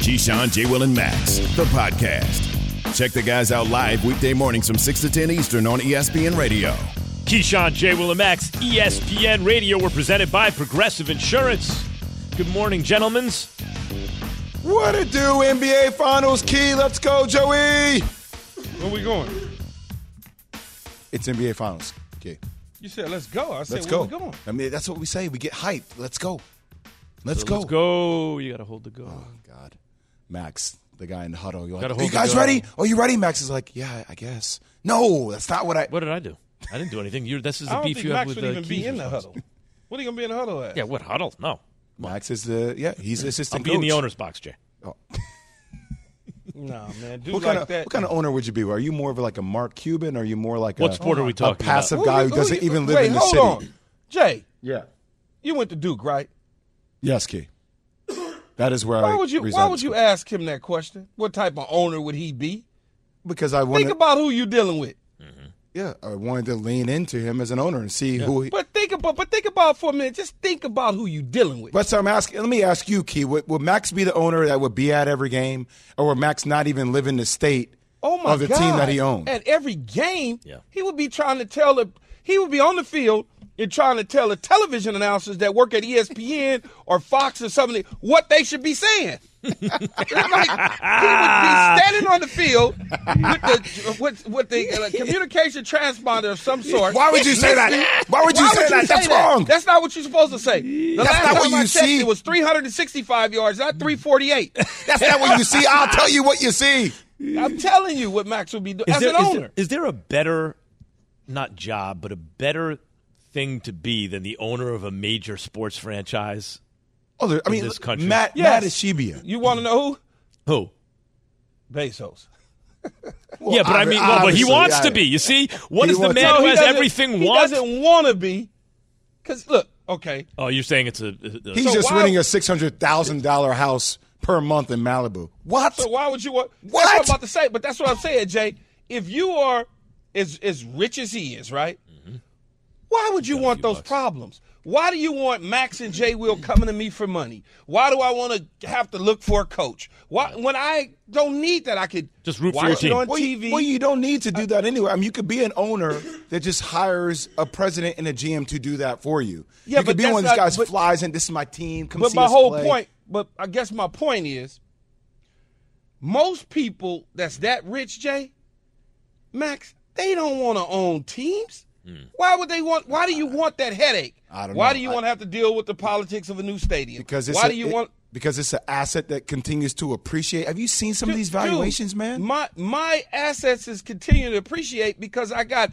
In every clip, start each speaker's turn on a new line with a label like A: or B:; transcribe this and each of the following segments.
A: Keyshawn, J. Will, and Max, the podcast. Check the guys out live weekday mornings from 6 to 10 Eastern on ESPN Radio.
B: Keyshawn, J. Will, and Max, ESPN Radio. We're presented by Progressive Insurance. Good morning, gentlemen.
C: What it do, NBA Finals, Key? Let's go, Joey.
D: Where we going?
C: It's NBA Finals, Key.
D: You said let's go. I said
C: Let's
D: where
C: go.
D: we going?
C: I mean, that's what we say. We get hyped. Let's go. Let's go.
B: Let's go. You got to hold the go.
C: Oh, God. Max, the guy in the huddle. You're like,
B: Gotta
C: are
B: hold
C: you
B: the
C: guys
B: go.
C: ready? Are you ready? Max is like, yeah, I guess. No, that's not what I.
B: What did I do? I didn't do anything. This is
D: I
B: the
D: don't
B: beef
D: think
B: you have
D: Max
B: with
D: would even be
B: Keys
D: in the
B: response.
D: huddle. What are you going to be in the huddle at?
B: Yeah, what huddle? No.
C: Max is he's the assistant
B: I'll be
C: coach.
B: in the owner's box, Jay.
C: Oh.
D: Nah, man. Do
C: What
D: like that.
C: kind of owner would you be? Are you more of like a Mark Cuban? Or are you more like
B: What sport are we
C: a
B: talking
C: passive
B: about?
C: guy who doesn't even live in the
D: hold
C: city?
D: On. Jay,
C: Yeah.
D: you went to Duke, right?
C: Yes, Key. That is where
D: Why
C: I
D: would you
C: reside.
D: ask him that question? What type of owner would he be?
C: Because I wanted.
D: Think about who you're dealing with.
C: Yeah, I wanted to lean into him as an owner and see who he.
D: But think about for a minute. Just think about who you're dealing with.
C: But so I'm asking. Let me ask you, Key. Would Max be the owner that would be at every game, or would Max not even live in the state of the team that he owned?
D: At every game,
B: Yeah.
D: he would be trying to tell he would be on the field and trying to tell the television announcers that work at ESPN or Fox or something what they should be saying. He would be standing on the field with the communication transponder of some sort.
C: Why would you say that? Why would you say that? That's wrong.
D: That's not what you're supposed to say. The
C: That's
D: last
C: not
D: time
C: what
D: I
C: you
D: checked,
C: see.
D: it was 365 yards, not 348.
C: That's not what you see. I'll tell you what you see.
D: I'm telling you what Max would be doing as an owner.
B: Is there a better, not job, but a better thing to be than the owner of a major sports franchise?
C: Oh, I mean,
B: this country.
C: Matt Ishibia.
D: You want to know who?
B: Who?
D: Bezos.
C: Well,
B: Yeah, but I mean, but he
C: obviously,
B: wants
C: yeah.
B: to be. You see, what
C: He
B: is the
C: wants-
B: man
C: No,
B: who
D: he
B: has
D: doesn't-
B: everything
D: He
B: want?
D: doesn't want to be. Because, look, okay.
B: Oh, you're saying it's a
C: He's
D: So
C: just
D: why-
C: renting a $600,000 house per month in Malibu. What?
D: So why would you want?
C: What?
D: That's what I'm about to say, but that's what I'm saying, Jay. If you are as rich as he is, right? Why would you want those problems? Why do you want Max and Jay Will coming to me for money? Why do I want to have to look for a coach? Why, when I don't need that, I could
B: Just root for
D: watch
B: your
D: it
B: team.
D: on
C: Well,
D: TV.
C: you don't need to do that anyway. I mean, you could be an owner that just hires a president and a GM to do that for you.
D: Yeah,
C: you
D: but
C: could be
D: that's
C: one of these
D: not-
C: guys
D: but-
C: flies in. This is my team. Come
D: But
C: see
D: my
C: us
D: whole
C: play.
D: point, but I guess my point is, most people that's that rich, Jay, Max, they don't want to own teams. Why would they want? Why do you want that headache?
C: I don't
D: Why
C: know.
D: do you want to have to deal with the politics of a new stadium?
C: Because
D: why do you want?
C: Because it's an asset that continues to appreciate. Have you seen some of these
D: Dude,
C: valuations, man?
D: My assets is continuing to appreciate because I got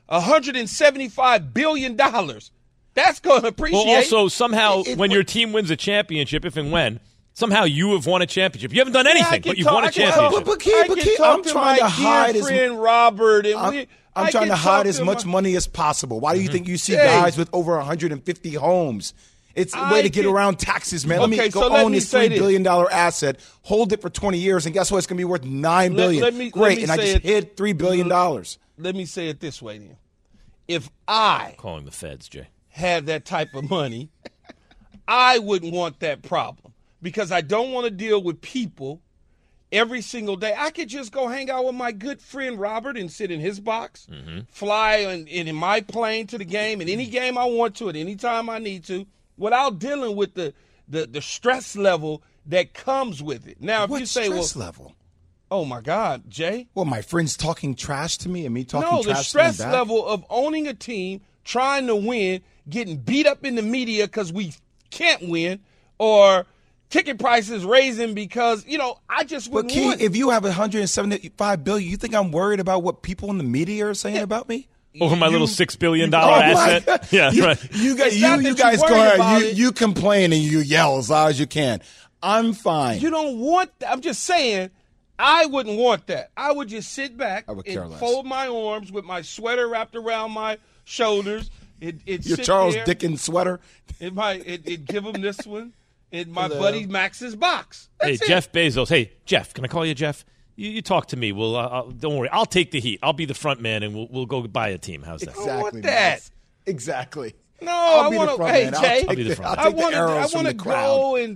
D: $175 billion. That's going to appreciate.
B: Well, also somehow
C: It-
B: when your team wins a championship, if and when, somehow you have won a championship. You haven't done anything, but you've won a championship.
C: But Key, I'm trying to hide as
D: friend Robert, and
C: I'm trying to hide as much money as possible. Why do you think you see guys with over 150 homes? It's a way to get around taxes, man. Let me go own this $3 billion asset, hold it for 20 years, and guess what? It's going to be worth $9 billion. Great, and I just hid $3 billion.
D: Let me say it this way, then. If I
B: Calling the feds, Jay.
D: had that type of money, I wouldn't want that problem because I don't want to deal with people every single day. I could just go hang out with my good friend Robert and sit in his box, fly in my plane to the game, in any game I want to, at any time I need to, without dealing with the stress level that comes with it. Now, if
C: What
D: you say,
C: stress
D: well,
C: level?
D: oh my God, Jay.
C: Well, my friends talking trash to me and me talking
D: No,
C: trash
D: the stress
C: to them back?
D: level of owning a team, trying to win, getting beat up in the media because we can't win, or ticket prices raising because, I just
C: But
D: wouldn't
C: Key,
D: want it.
C: if you have $175 billion, you think I'm worried about what people in the media are saying about me?
B: Over my little $6 billion
C: Oh, my
B: asset.
C: God.
B: Yeah, right.
C: You guys,
D: It's not
C: you
D: that
C: guys
D: you're
C: go
D: worried about
C: ahead.
D: it.
C: You complain and you yell as loud as you can. I'm fine.
D: You don't want that. I'm just saying, I wouldn't want that. I would just sit back
C: I would care
D: and
C: less.
D: fold my arms with my sweater wrapped around my shoulders. It'd
C: Your
D: sit
C: Charles
D: there.
C: Dickens sweater.
D: It'd give him this one in my buddy Max's box.
B: Hey,
D: That's it.
B: Jeff Bezos. Hey, Jeff, can I call you Jeff? You talk to me. Don't worry. I'll take the heat. I'll be the front man, and we'll go buy a team. How's that?
C: Exactly.
D: want that.
C: Max. Exactly.
D: No,
C: I'll
D: I
C: be
D: want
C: the
D: to.
C: front
D: Hey,
C: man.
D: Jay,
B: I'll be the front
C: I'll take the
D: I
C: arrows
D: want
C: from
D: to
C: the crowd.
D: go and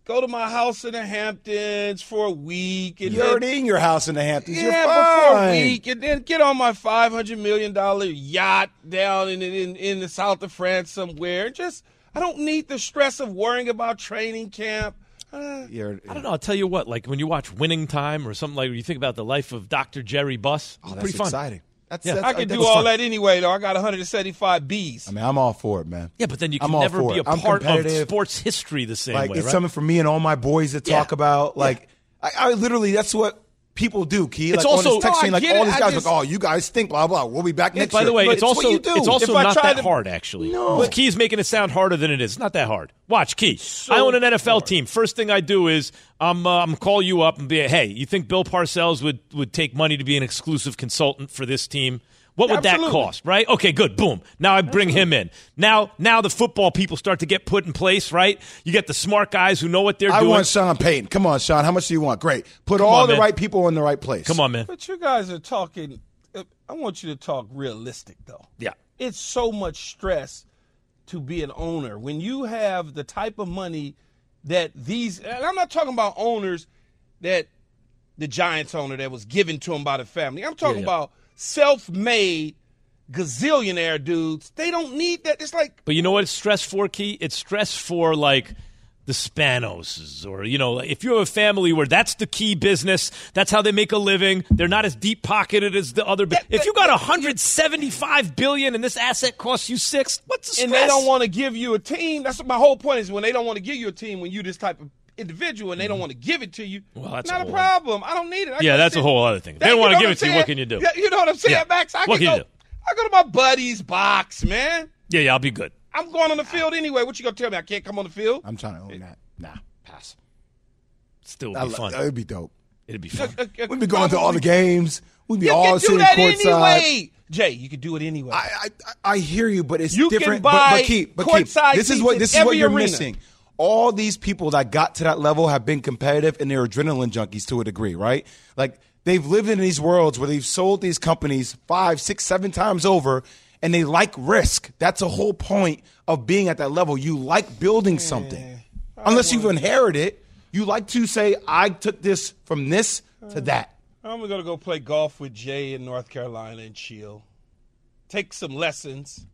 D: go to my house in the Hamptons for a week. And
C: You're already in your house in the Hamptons.
D: Yeah,
C: You're fine.
D: but for a week, and then get on my $500 million yacht down in the south of France somewhere. I don't need the stress of worrying about training camp.
B: I don't know. I'll tell you what. Like when you watch Winning Time or something like, when you think about the life of Dr. Jerry Buss.
C: Oh, that's
B: pretty fun.
C: Exciting.
D: I can do all that anyway, though. I got 175 Bs.
C: I mean, I'm all for it, man.
B: Yeah, but then you can never be a part of sports history the same way,
C: It's
B: right?
C: something for me and all my boys to talk about. Like, I literally, that's what people do, Key.
B: It's
C: like
B: also
C: on this text chain, like all these guys,
B: like,
C: oh, you guys stink, blah blah. We'll be back next year.
B: By the way, it's also not that hard, actually.
C: No,
B: Key's making it sound harder than it is. It's not that hard. Watch, Key. I own an NFL team. First thing I do is I'm call you up and be, hey, you think Bill Parcells would take money to be an exclusive consultant for this team? What would that cost, right? Okay, good. Boom. Now I bring him in. Now the football people start to get put in place, right? You get the smart guys who know what they're doing.
C: I want Sean Payton. Come on, Sean. How much do you want? Great. Put all the right people in the right place.
B: Come on, man.
D: But you guys are talking – I want you to talk realistic, though.
B: Yeah.
D: It's so much stress to be an owner. When you have the type of money that these – and I'm not talking about owners that the Giants owner that was given to him by the family. I'm talking about – self-made gazillionaire dudes. They don't need that. It's like,
B: but you know what it's stress for, Key? It's stress for like the Spanoses, or if you have a family where that's the key business, that's how they make a living. They're not as deep pocketed as the other. If you got $175 billion and this asset costs you $6 billion, what's the stress?
D: And they don't want to give you a team. That's what my whole point is. When they don't want to give you a team, when you this type of individual and they don't want to give it to you,
B: well, that's
D: not a problem. I don't need it.
B: That's a whole other thing. They don't want to give it to you. What can you do?
D: You know what I'm saying, Max? I go to my buddy's box, man.
B: Yeah, I'll be good.
D: I'm going on the field anyway. What you gonna tell me? I can't come on the field?
C: I'm trying to own that. Nah, pass.
B: Still would be fun.
C: It'd be dope.
B: It'd be fun.
C: We'd be going to all the games. We'd be all sitting courtside.
D: You can do that anyway. Jay, you could do it anyway.
C: I hear you, but it's
D: you
C: different.
D: Can buy
C: but keep. This is what you're missing. All these people that got to that level have been competitive, and they're adrenaline junkies to a degree, right? Like, they've lived in these worlds where they've sold these companies 5, 6, 7 times over, and they like risk. That's the whole point of being at that level. You like building something. Unless you've inherited it, you like to say, I took this from this to that.
D: I'm going to go play golf with Jay in North Carolina and chill. Take some lessons.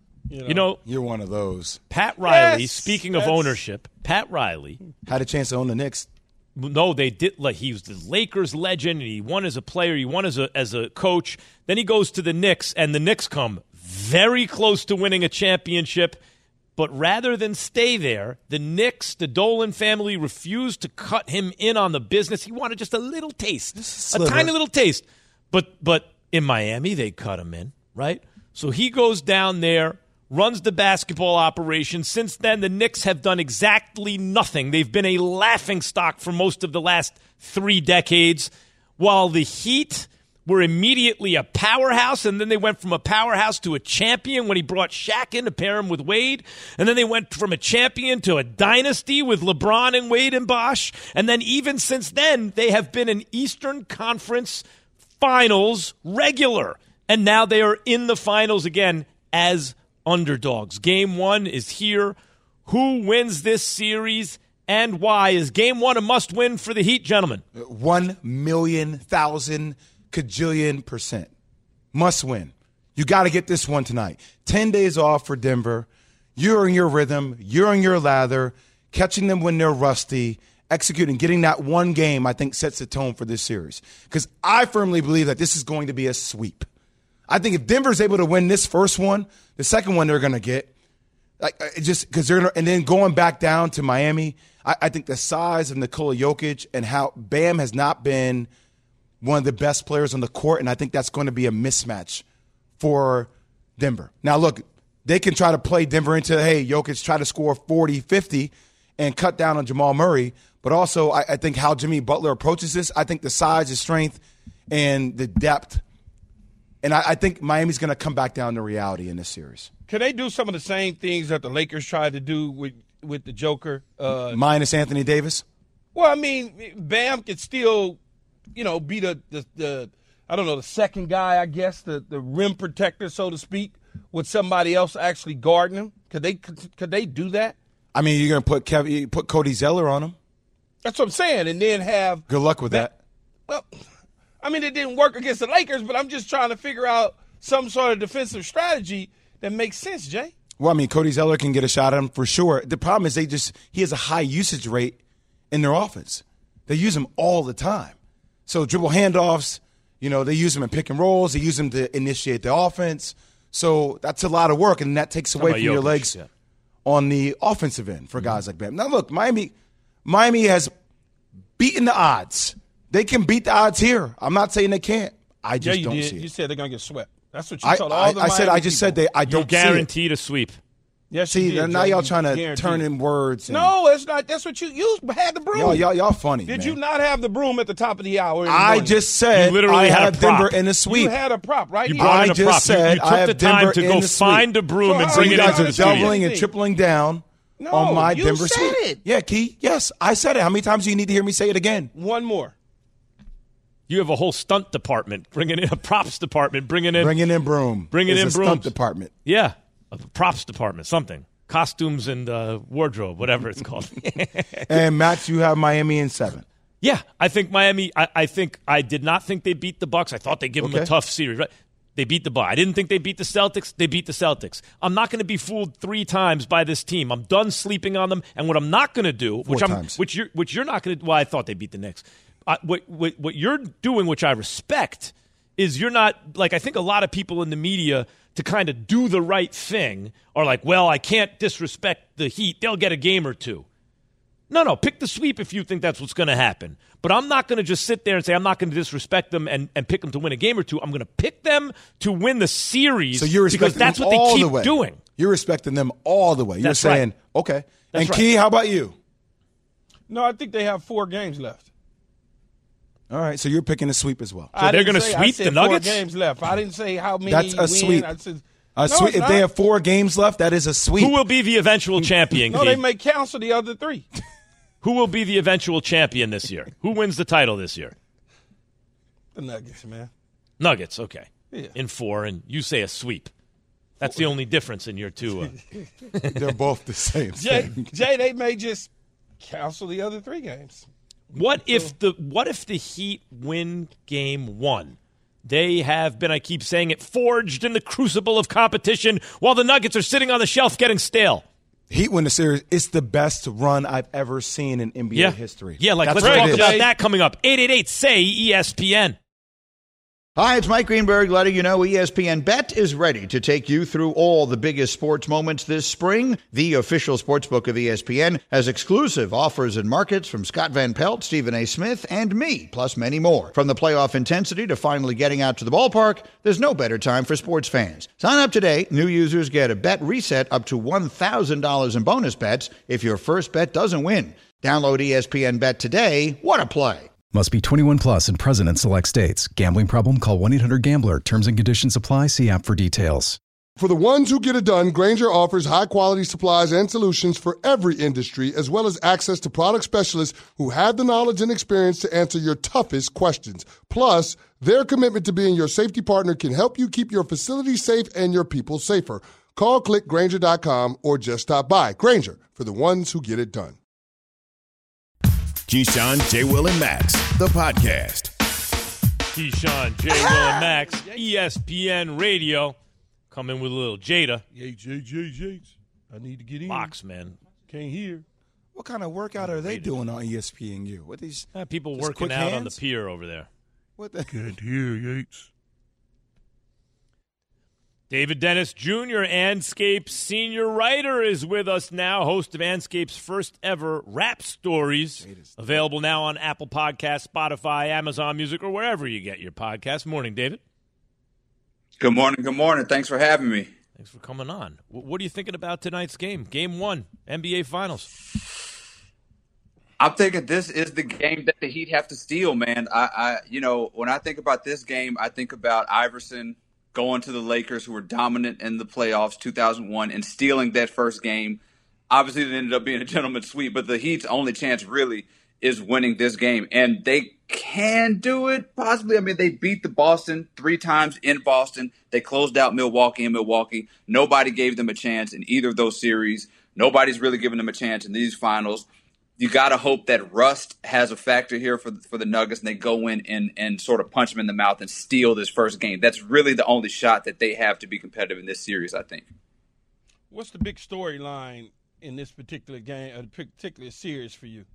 C: You're one of those.
B: Pat Riley, speaking of ownership, Pat Riley
C: had a chance to own the Knicks.
B: No, they did. Like, he was the Lakers legend, and he won as a player. He won as a coach. Then he goes to the Knicks, and the Knicks come very close to winning a championship. But rather than stay there, the Knicks, the Dolan family, refused to cut him in on the business. He wanted just a little taste, a tiny little taste. But in Miami, they cut him in, right? So he goes down there, runs the basketball operation. Since then, the Knicks have done exactly nothing. They've been a laughingstock for most of the last 3 decades, while the Heat were immediately a powerhouse, and then they went from a powerhouse to a champion when he brought Shaq in to pair him with Wade, and then they went from a champion to a dynasty with LeBron and Wade and Bosh, and then even since then, they have been an Eastern Conference Finals regular, and now they are in the finals again as underdogs. Game 1 is here. Who wins this series and why? Is Game 1 a must-win for the Heat, gentlemen?
C: 1,000,000 kajillion%. Must win. You got to get this one tonight. 10 days off for Denver. You're in your rhythm. You're in your lather. Catching them when they're rusty. Executing. Getting that one game, I think, sets the tone for this series. Because I firmly believe that this is going to be a sweep. I think if Denver's able to win this first one, the second one they're going to get, just because they're gonna, and then going back down to Miami, I think the size of Nikola Jokic and how Bam has not been one of the best players on the court, and I think that's going to be a mismatch for Denver. Now, look, they can try to play Denver into, hey, Jokic try to score 40, 50 and cut down on Jamal Murray, but also I think how Jimmy Butler approaches this, I think the size, the strength, and the depth. And I think Miami's going to come back down to reality in this series.
D: Can they do some of the same things that the Lakers tried to do with the Joker?
C: Minus Anthony Davis?
D: Well, I mean, Bam could still, be the I don't know, the second guy, I guess, the rim protector, so to speak, with somebody else actually guarding him. Could they do that?
C: I mean, you're going to put Cody Zeller on him.
D: That's what I'm saying. And then have.
C: Good luck with that.
D: Well, I mean, it didn't work against the Lakers, but I'm just trying to figure out some sort of defensive strategy that makes sense, Jay.
C: Well, I mean, Cody Zeller can get a shot at him for sure. The problem is he has a high usage rate in their offense. They use him all the time. So dribble handoffs, they use him in pick and rolls. They use him to initiate the offense. So that's a lot of work, and that takes away from your legs on the offensive end for guys like Bam. Now, look, Miami has beaten the odds. They can beat the odds here. I'm not saying they can't. I just don't see it.
D: You said they're going to get swept. That's what you told all the Miami
C: I just
D: people.
C: said I don't see it.
B: Guaranteed a sweep.
D: Yes,
C: see, now y'all trying to turn in words.
D: No, it's not. That's what you used. Had the broom.
C: Y'all funny.
D: Did
C: man.
D: you not have the broom at the top of the hour?
C: I just said I have Denver in the sweep.
D: You had a prop, right?
B: You brought in a prop.
C: Said
B: you took the time to go find a broom and bring it in.
C: You guys are doubling and tripling down on my Denver sweep.
D: It.
C: Yeah, Key. Yes, I said it. How many times do you need to hear me say it again?
D: One more.
B: You have a whole stunt department, bringing in a props department, bringing in
C: broom,
B: bringing in brooms.
C: Stunt department.
B: Yeah, a props department, something. Costumes and wardrobe, whatever it's called.
C: And Max, you have Miami in 7.
B: Yeah, I think Miami. I did not think they beat the Bucks. I thought they'd give them a tough series. Right? They beat the Bucks. I didn't think they beat the Celtics. They beat the Celtics. I'm not going to be fooled 3 times by this team. I'm done sleeping on them. And what I'm not going to do, which you're not going to. Well, I thought they beat the Knicks. What you're doing, which I respect, is you're not like I think a lot of people in the media to kind of do the right thing are like, well, I can't disrespect the Heat. They'll get a game or 2. No, pick the sweep if you think that's what's going to happen. But I'm not going to just sit there and say I'm not going to disrespect them and pick them to win a game or 2. I'm going to pick them to win the series because that's what they keep doing.
C: You're respecting them all the way. You're saying, okay.
B: That's
C: and Key, how about you?
D: No, I think they have 4 games left.
C: All right, so you're picking a sweep as well.
B: So they're going to sweep the Nuggets?
D: 4 games left. I didn't say how many.
C: That's a sweep. Sweep. If they have 4 games left, that is a sweep.
B: Who will be the eventual champion?
D: No, they may cancel the other 3.
B: Who will be the eventual champion this year? Who wins the title this year?
D: The Nuggets, man.
B: Nuggets, okay.
D: Yeah.
B: In 4, and you say a sweep. That's the only difference in your 2.
C: They're both the same.
D: Jay, they may just cancel the other 3 games.
B: What if the Heat win game 1? They have been, I keep saying it, forged in the crucible of competition while the Nuggets are sitting on the shelf getting stale.
C: Heat win the series. It's the best run I've ever seen in NBA history.
B: Yeah, let's talk about that coming up. 888-SAY-ESPN.
E: Hi, it's Mike Greenberg letting you know ESPN Bet is ready to take you through all the biggest sports moments this spring. The official sportsbook of ESPN has exclusive offers and markets from Scott Van Pelt, Stephen A. Smith, and me, plus many more. From the playoff intensity to finally getting out to the ballpark, there's no better time for sports fans. Sign up today. New users get a bet reset up to $1,000 in bonus bets if your first bet doesn't win. Download ESPN Bet today. What a play.
F: Must be 21 plus and present in select states. Gambling problem? Call 1-800-GAMBLER. Terms and conditions apply. See app for details.
G: For the ones who get it done, Grainger offers high-quality supplies and solutions for every industry, as well as access to product specialists who have the knowledge and experience to answer your toughest questions. Plus, their commitment to being your safety partner can help you keep your facility safe and your people safer. Call clickgrainger.com or just stop by. Grainger, for the ones who get it done.
A: Keyshawn, J. Will, and Max, the podcast.
B: Keyshawn, J. Will, and Max, ESPN Radio. Coming with a little Jada.
D: Yates. I need to get in.
B: Box, man.
D: Can't hear.
C: What kind of workout are they doing on ESPNU? What these
B: people working out on the pier over there.
C: What the?
D: Can't hear, Yates.
B: David Dennis Jr., Anscape's senior writer, is with us now, host of Anscape's first ever Rap Stories, available now on Apple Podcasts, Spotify, Amazon Music, or wherever you get your podcasts. Morning, David.
H: Good morning. Thanks for having me.
B: Thanks for coming on. What are you thinking about tonight's game? Game 1, NBA Finals.
H: I'm thinking this is the game that the Heat have to steal, man. When I think about this game, I think about Iverson going to the Lakers, who were dominant in the playoffs 2001, and stealing that first game. Obviously, it ended up being a gentleman's sweep, but the Heat's only chance really is winning this game. And they can do it, possibly. I mean, they beat the Boston 3 times in Boston. They closed out Milwaukee in Milwaukee. Nobody gave them a chance in either of those series. Nobody's really given them a chance in these finals. You got to hope that rust has a factor here for the Nuggets, and they go in and sort of punch them in the mouth and steal this first game. That's really the only shot that they have to be competitive in this series, I think.
D: What's the big storyline in this particular game, or particular series for you?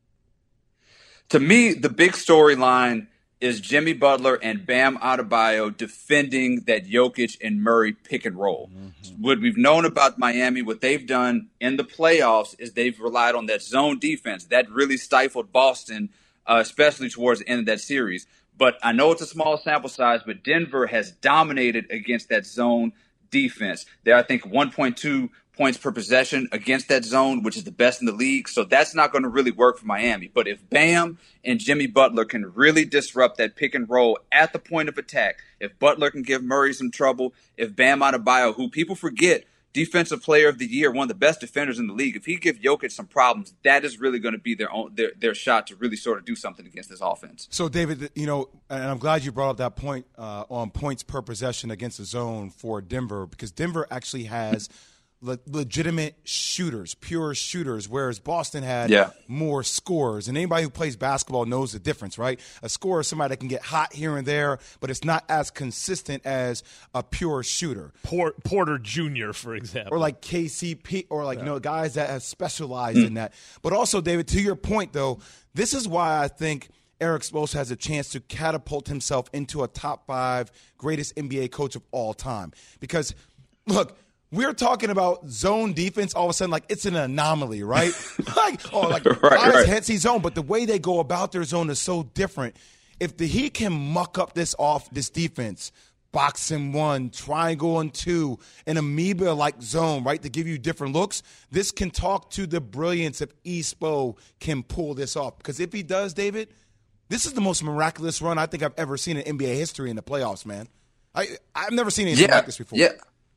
H: To me, the big storyline is Jimmy Butler and Bam Adebayo defending that Jokic and Murray pick and roll. Mm-hmm. What we've known about Miami, what they've done in the playoffs is they've relied on that zone defense. That really stifled Boston, especially towards the end of that series. But I know it's a small sample size, but Denver has dominated against that zone defense. They're, I think, 1.2 points per possession against that zone, which is the best in the league. So that's not going to really work for Miami. But if Bam and Jimmy Butler can really disrupt that pick and roll at the point of attack, if Butler can give Murray some trouble, if Bam Adebayo, who people forget, Defensive Player of the Year, one of the best defenders in the league, if he gives Jokic some problems, that is really going to be their shot to really sort of do something against this offense.
C: So, David, and I'm glad you brought up that point on points per possession against the zone for Denver, because Denver actually has legitimate shooters, pure shooters, whereas Boston had more scorers. And anybody who plays basketball knows the difference, right? A scorer is somebody that can get hot here and there, but it's not as consistent as a pure shooter.
B: Porter Jr., for example.
C: Or like KCP, or guys that have specialized in that. But also, David, to your point, though, this is why I think Eric Spoelstra has a chance to catapult himself into a top 5 greatest NBA coach of all time. Because, look, we're talking about zone defense all of a sudden like it's an anomaly, right? guys can't see zone, but the way they go about their zone is so different. If the Heat can muck up this defense, box and 1, triangle and 2, an amoeba-like zone, right, to give you different looks, this can talk to the brilliance if Spo can pull this off. Because if he does, David, this is the most miraculous run I think I've ever seen in NBA history in the playoffs, man. I've never seen anything like this before.
H: Yeah.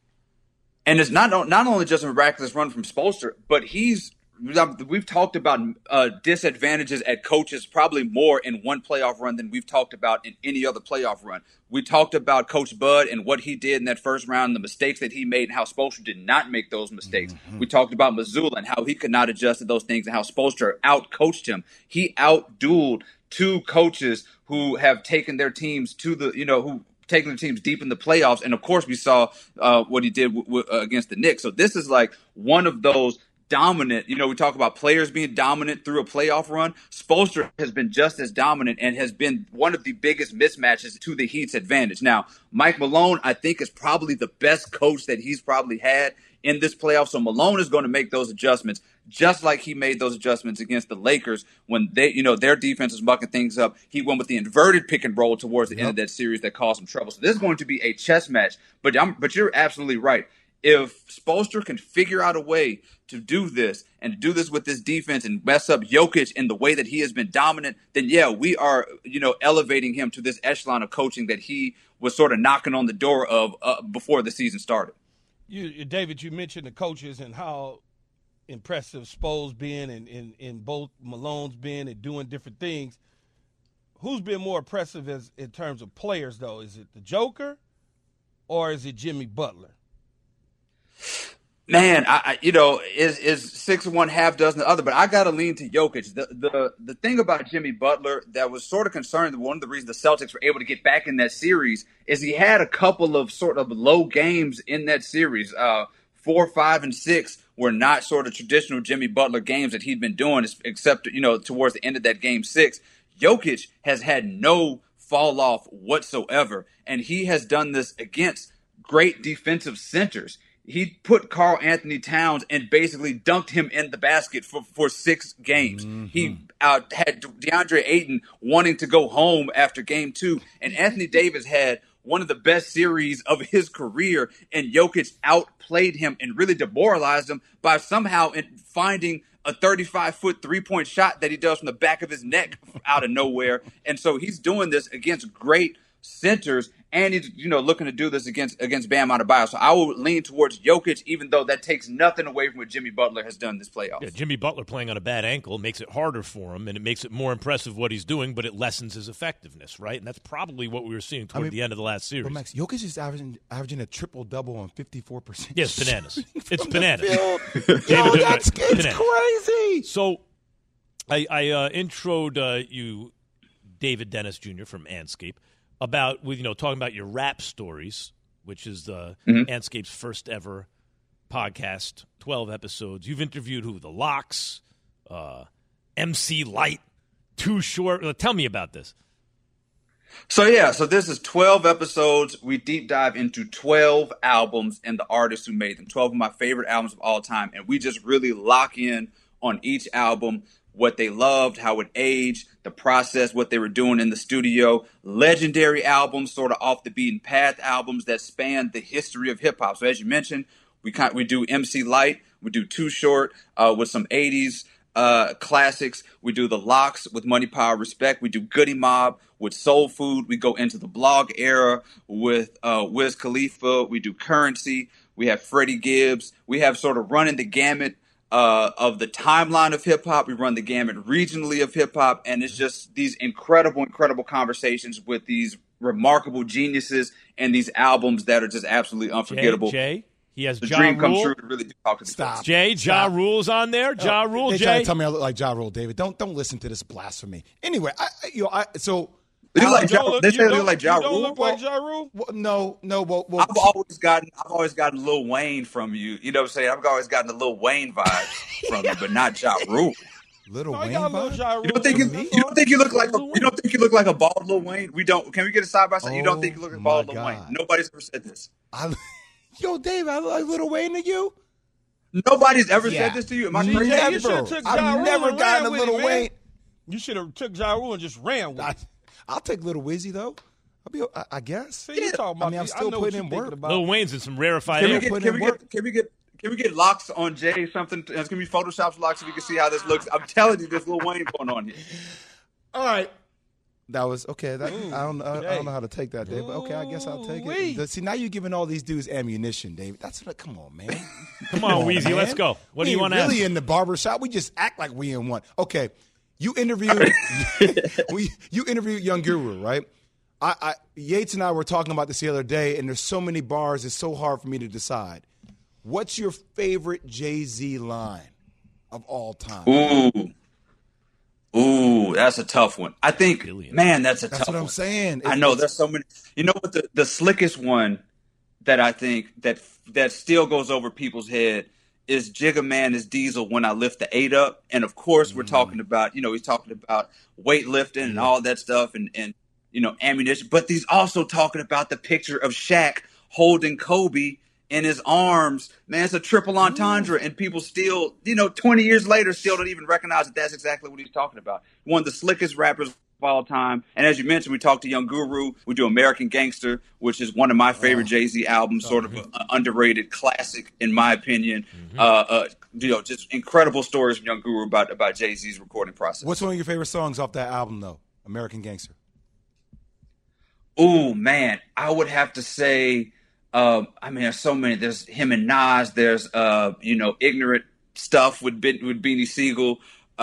H: And it's not only just a miraculous run from Spoelstra, but we've talked about disadvantages at coaches probably more in one playoff run than we've talked about in any other playoff run. We talked about Coach Bud and what he did in that first round, the mistakes that he made, and how Spoelstra did not make those mistakes. Mm-hmm. We talked about Mazzulla and how he could not adjust to those things, and how Spoelstra out-coached him. He out-dueled 2 coaches who have taken their teams to the, taking the teams deep in the playoffs. And, of course, we saw what he did against the Knicks. So this is like one of those dominant, we talk about players being dominant through a playoff run. Spoelstra has been just as dominant and has been one of the biggest mismatches to the Heat's advantage. Now, Mike Malone, I think, is probably the best coach that he's probably had in this playoff. So Malone is going to make those adjustments, just like he made those adjustments against the Lakers when they, their defense was mucking things up. He went with the inverted pick and roll towards the end of that series that caused him trouble. So this is going to be a chess match. But you're absolutely right. If Spoelstra can figure out a way to do this and do this with this defense and mess up Jokic in the way that he has been dominant, then we are, elevating him to this echelon of coaching that he was sort of knocking on the door of before the season started.
D: David, you mentioned the coaches and how impressive Spo's been and both Malone's been and doing different things. Who's been more impressive in terms of players, though? Is it the Joker or is it Jimmy Butler?
H: Man, is 6 of one, half dozen the other, but I got to lean to Jokic. The thing about Jimmy Butler that was sort of concerning, one of the reasons the Celtics were able to get back in that series is he had a couple of sort of low games in that series. 4, 5, and 6 were not sort of traditional Jimmy Butler games that he'd been doing, except, towards the end of that game 6. Jokic has had no fall off whatsoever, and he has done this against great defensive centers. He put Karl Anthony Towns and basically dunked him in the basket for 6 games. Mm-hmm. He had DeAndre Ayton wanting to go home after game 2. And Anthony Davis had one of the best series of his career, and Jokic outplayed him and really demoralized him by somehow finding a 35-foot three-point shot that he does from the back of his neck out of nowhere. And so he's doing this against great centers, and he's looking to do this against Bam Adebayo. So I will lean towards Jokic, even though that takes nothing away from what Jimmy Butler has done this playoff.
B: Yeah, Jimmy Butler playing on a bad ankle makes it harder for him, and it makes it more impressive what he's doing, but it lessens his effectiveness, right? And that's probably what we were seeing toward the end of the last series.
C: But Max, Jokic is averaging a triple-double on 54%.
B: Yes, bananas. It's bananas.
C: It's crazy.
B: So I introed you, David Dennis Jr. from Anscape, about talking about your rap stories, which is the Anscape's first ever podcast, 12 episodes. You've interviewed who? The Lox, MC Light, Too Short. Tell me about this.
H: So this is 12 episodes. We deep dive into 12 albums and the artists who made them. 12 of my favorite albums of all time, and we just really lock in on each album, what they loved, how it aged, the process, what they were doing in the studio. Legendary albums, sort of off the beaten path albums that span the history of hip hop. So as you mentioned, we do MC Light, we do Too Short with some 80s classics. We do the Lox with Money, Power, Respect. We do Goody Mob with Soul Food. We go into the blog era with Wiz Khalifa. We do Currency. We have Freddie Gibbs. We have sort of running the gamut of the timeline of hip hop. We run the gamut regionally of hip hop, and it's just these incredible conversations with these remarkable geniuses and these albums that are just absolutely unforgettable.
B: Jay? He has
H: the
B: Ja
H: dream come
B: Rule.
H: true to really talk to the
C: Stop.
B: Jay, Ja Rule's on there. Ja Rule,
C: They
B: Jay.
C: try to tell me I look like Ja Rule, David. Don't listen to this blasphemy. Anyway,
H: You like Ja Rule? They say they look like Ja
D: You don't
H: Rule.
D: look like Ja Rule?
C: Well, no. Well,
H: I've always gotten Lil Wayne from you. You know what I'm saying? I've always gotten the Lil Wayne vibes from you, but not Ja Rule.
C: Little
D: No,
C: Wayne.
D: you got a little
C: vibe?
D: Ja Rule.
H: You don't think you look like a bald Lil Wayne? We don't. Can we get a side by side? You don't think you look like a bald
C: my
H: Lil Wayne?
C: God.
H: Nobody's ever said this.
C: Yo, David, I look like Little Wayne to you.
H: Nobody's ever said this to you. Am I crazy?
D: Yeah, you should've took Ja
C: I've
D: Rule
C: never
D: and
C: gotten a
D: ran with
C: Little
D: it, man.
C: Wayne.
D: You should have took Ja Rule and just ran with it.
C: I'll take Little Wizzy though. I guess.
D: See, you talking about
C: I mean, I'm
D: these-
C: still
D: know what
C: putting
D: you
C: in
D: thinking
C: work.
D: about.
B: Lil Wayne's in some rarefied
H: Can
B: air.
H: we get locks on Jay? Something. It's gonna be Photoshop's locks so we can see how this looks. I'm telling you, there's Lil Wayne going on here.
C: All right. That was okay. I don't know how to take that, Dave. But okay, I guess I'll take it. See, now you're giving all these dudes ammunition, David. That's what. Come on, man.
B: Come on, Weezy,
C: man.
B: let's go. What do you want to
C: really
B: ask?
C: in the barbershop? We just act like we in one. Okay, you interviewed you interviewed Young Guru, right? Yates and I were talking about this the other day, and there's so many bars, it's so hard for me to decide. What's your favorite Jay-Z line of all time?
H: Ooh, that's a tough one. I think, man, that's a tough one.
C: That's what I'm saying.
H: I know there's so many. You know what? The slickest one that I think that still goes over people's head is Jigga Man is Diesel when I lift the 8 up. And of course, we're talking about, he's talking about weightlifting and all that stuff and ammunition. But he's also talking about the picture of Shaq holding Kobe in his arms. Man, it's a triple entendre, and people still, 20 years later, still don't even recognize that that's exactly what he's talking about. One of the slickest rappers of all time. And as you mentioned, we talked to Young Guru. We do American Gangster, which is one of my favorite Jay-Z albums, sort of an underrated classic, in my opinion. Just incredible stories from Young Guru about Jay-Z's recording process.
C: What's one of your favorite songs off that album, though? American Gangster.
H: Oh, man, I would have to say, there's so many. There's him and Nas. There's, Ignorant Stuff with Beanie Siegel.